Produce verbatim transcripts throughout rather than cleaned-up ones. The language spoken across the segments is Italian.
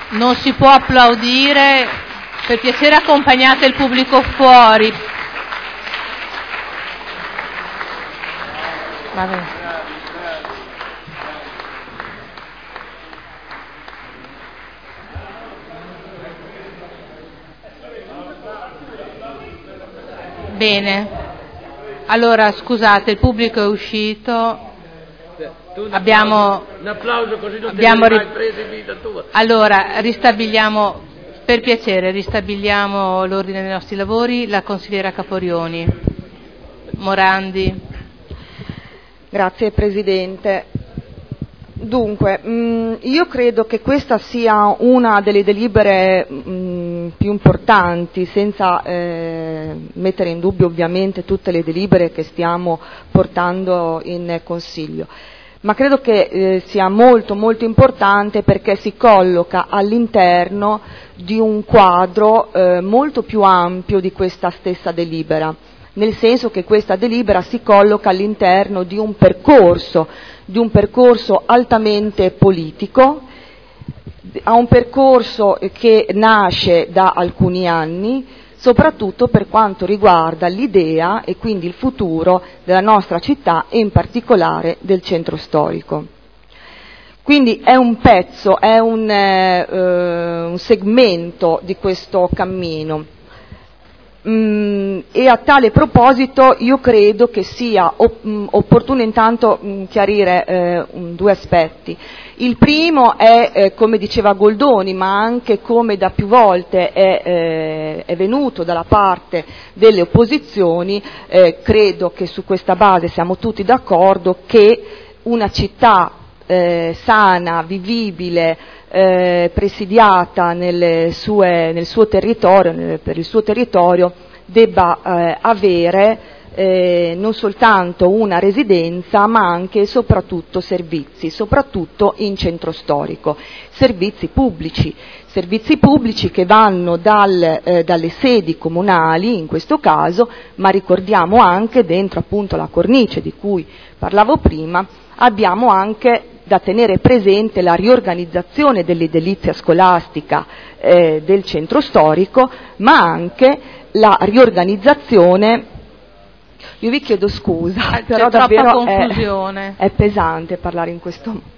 non si può applaudire, per piacere accompagnate il pubblico fuori. Vabbè. Bene, allora scusate, il pubblico è uscito. Abbiamo, un applauso così non abbiamo ti mai preso in vita tua. Allora, ristabiliamo, per piacere, ristabiliamo l'ordine dei nostri lavori. La consigliera Caporioni. Morandi. Grazie Presidente. Dunque, mh, io credo che questa sia una delle delibere mh, più importanti, senza eh, mettere in dubbio ovviamente tutte le delibere che stiamo portando in Consiglio. Ma credo che eh, sia molto molto importante perché si colloca all'interno di un quadro eh, molto più ampio di questa stessa delibera, nel senso che questa delibera si colloca all'interno di un percorso, di un percorso altamente politico, a un percorso che nasce da alcuni anni, soprattutto per quanto riguarda l'idea e quindi il futuro della nostra città e in particolare del centro storico. Quindi è un pezzo, è un, eh, un segmento di questo cammino. Mm, e a tale proposito io credo che sia op- opportuno intanto mh, chiarire eh, um, due aspetti. Il primo è, eh, come diceva Goldoni, ma anche come da più volte è, eh, è venuto dalla parte delle opposizioni, eh, credo che su questa base siamo tutti d'accordo che una città eh, sana, vivibile, eh, presidiata nelle sue, nel suo territorio, nel, per il suo territorio, debba eh, avere Eh, non soltanto una residenza ma anche e soprattutto servizi, soprattutto in centro storico, servizi pubblici, servizi pubblici che vanno dal, eh, dalle sedi comunali in questo caso, ma ricordiamo anche dentro appunto la cornice di cui parlavo prima, abbiamo anche da tenere presente la riorganizzazione dell'edilizia scolastica eh, del centro storico, ma anche la riorganizzazione. Io vi chiedo scusa, c'è però troppa davvero confusione. È, è pesante parlare in questo modo.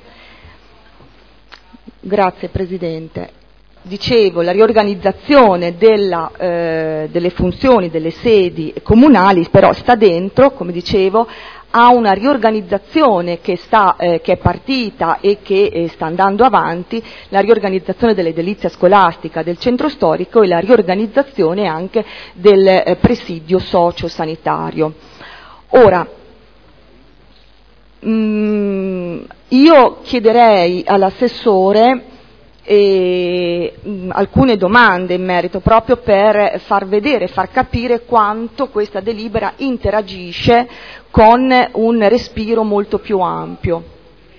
Grazie Presidente. Dicevo, la riorganizzazione della, eh, delle funzioni delle sedi comunali però sta dentro, come dicevo, a una riorganizzazione che, sta, eh, che è partita e che eh, sta andando avanti, la riorganizzazione dell'edilizia scolastica del centro storico e la riorganizzazione anche del eh, presidio socio-sanitario. Ora, mh, io chiederei all'assessore E, mh, alcune domande in merito proprio per far vedere, far capire quanto questa delibera interagisce con un respiro molto più ampio.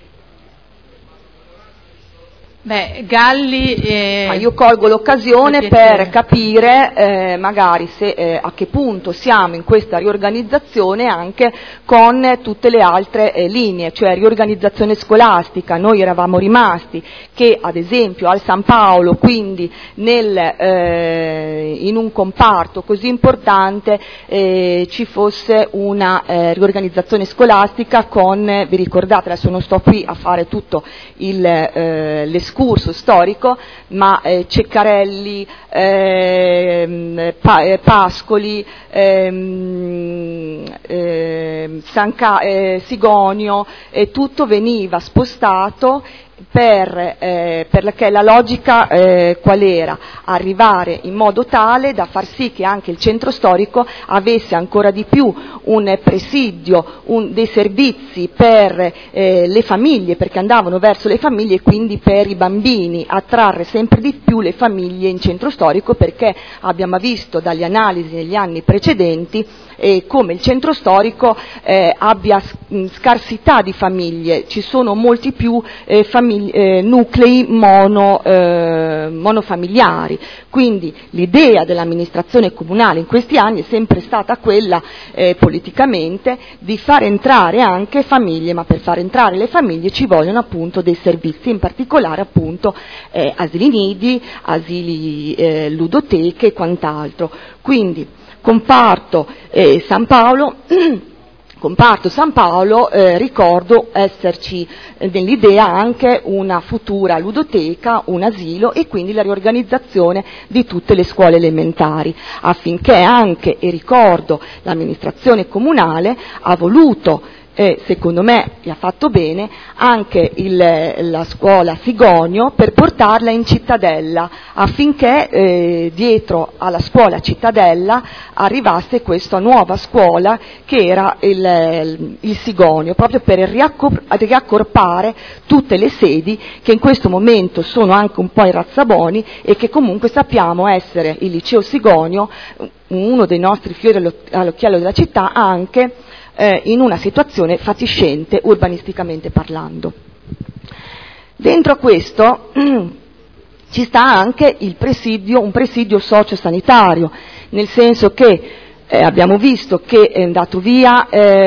Beh, Galli... Eh, Ma io colgo l'occasione per capire eh, magari se, eh, a che punto siamo in questa riorganizzazione anche con tutte le altre eh, linee, cioè riorganizzazione scolastica. Noi eravamo rimasti che ad esempio al San Paolo, quindi nel, eh, in un comparto così importante eh, ci fosse una eh, riorganizzazione scolastica con, vi ricordate, adesso non sto qui a fare tutto il, eh, le discorso storico, ma eh, Ceccarelli, eh, pa- eh, Pascoli, eh, eh, Sanca- eh, Sigonio, eh, tutto veniva spostato per, eh, perché la logica eh, qual era? Arrivare in modo tale da far sì che anche il centro storico avesse ancora di più un presidio, un, dei servizi per eh, le famiglie, perché andavano verso le famiglie e quindi per i bambini, attrarre sempre di più le famiglie in centro storico, perché abbiamo visto dalle analisi negli anni precedenti eh, come il centro storico eh, abbia scarsità di famiglie, ci sono molti più eh, famiglie, eh, nuclei mono, eh, monofamiliari, quindi l'idea dell'amministrazione comunale in questi anni è sempre stata quella eh, politicamente di far entrare anche famiglie, ma per far entrare le famiglie ci vogliono appunto dei servizi, in particolare appunto eh, asili nidi, asili eh, ludoteche e quant'altro. Quindi comparto eh, San Paolo Comparto San Paolo, eh, ricordo esserci eh, nell'idea anche una futura ludoteca, un asilo e quindi la riorganizzazione di tutte le scuole elementari, affinché anche, e ricordo, l'amministrazione comunale ha voluto, e secondo me e ha fatto bene, anche il, la scuola Sigonio per portarla in cittadella, affinché eh, dietro alla scuola cittadella arrivasse questa nuova scuola che era il, il Sigonio, proprio per riaccor- riaccorpare tutte le sedi che in questo momento sono anche un po' in razzaboni e che comunque sappiamo essere il liceo Sigonio, uno dei nostri fiori all'occhiello della città, anche Eh, in una situazione fatiscente urbanisticamente parlando. Dentro a questo ci sta anche il presidio, un presidio sociosanitario, nel senso che eh, abbiamo visto che è andato via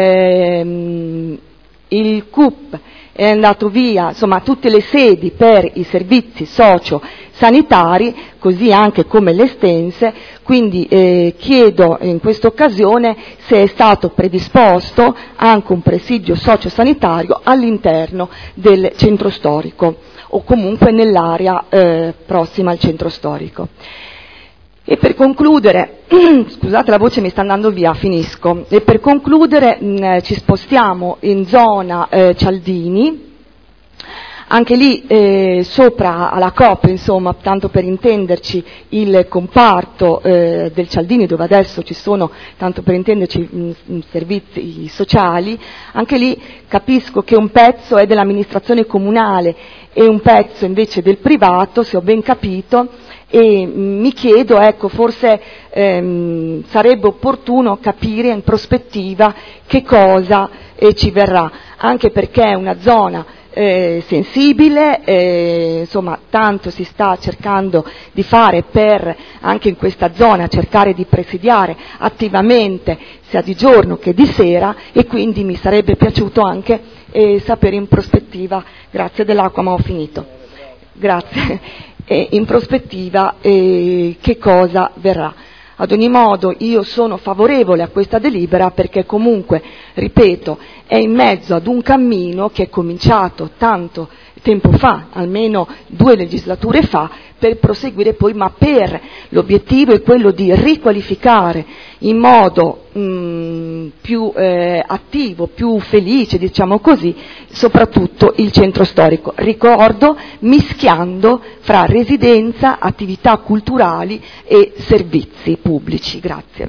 ehm, il C U P, è andato via insomma tutte le sedi per i servizi socio-sanitari, così anche come le Stense, quindi eh, chiedo in questa occasione se è stato predisposto anche un presidio socio-sanitario all'interno del centro storico o comunque nell'area eh, prossima al centro storico. E per concludere, scusate la voce mi sta andando via, finisco, e per concludere mh, ci spostiamo in zona eh, Cialdini, anche lì eh, sopra alla Coop, insomma, tanto per intenderci, il comparto eh, del Cialdini, dove adesso ci sono, tanto per intenderci, mh, servizi sociali, anche lì capisco che un pezzo è dell'amministrazione comunale e un pezzo invece del privato, se ho ben capito, e mi chiedo, ecco, forse ehm, sarebbe opportuno capire in prospettiva che cosa eh, ci verrà, anche perché è una zona eh, sensibile, eh, insomma tanto si sta cercando di fare per, anche in questa zona, cercare di presidiare attivamente sia di giorno che di sera, e quindi mi sarebbe piaciuto anche eh, sapere in prospettiva, grazie dell'acqua ma ho finito, grazie. E in prospettiva eh, che cosa verrà. Ad ogni modo io sono favorevole a questa delibera perché comunque, ripeto, è in mezzo ad un cammino che è cominciato tanto tempo fa, almeno due legislature fa, per proseguire poi, ma per l'obiettivo è quello di riqualificare in modo mh, più eh, attivo, più felice, diciamo così, soprattutto il centro storico. Ricordo, mischiando fra residenza, attività culturali e servizi pubblici. Grazie.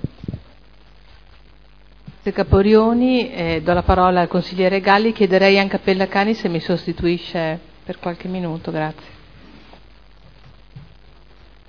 Caporioni, eh, do la parola al consigliere Galli, chiederei anche a Pellacani se mi sostituisce per qualche minuto, grazie.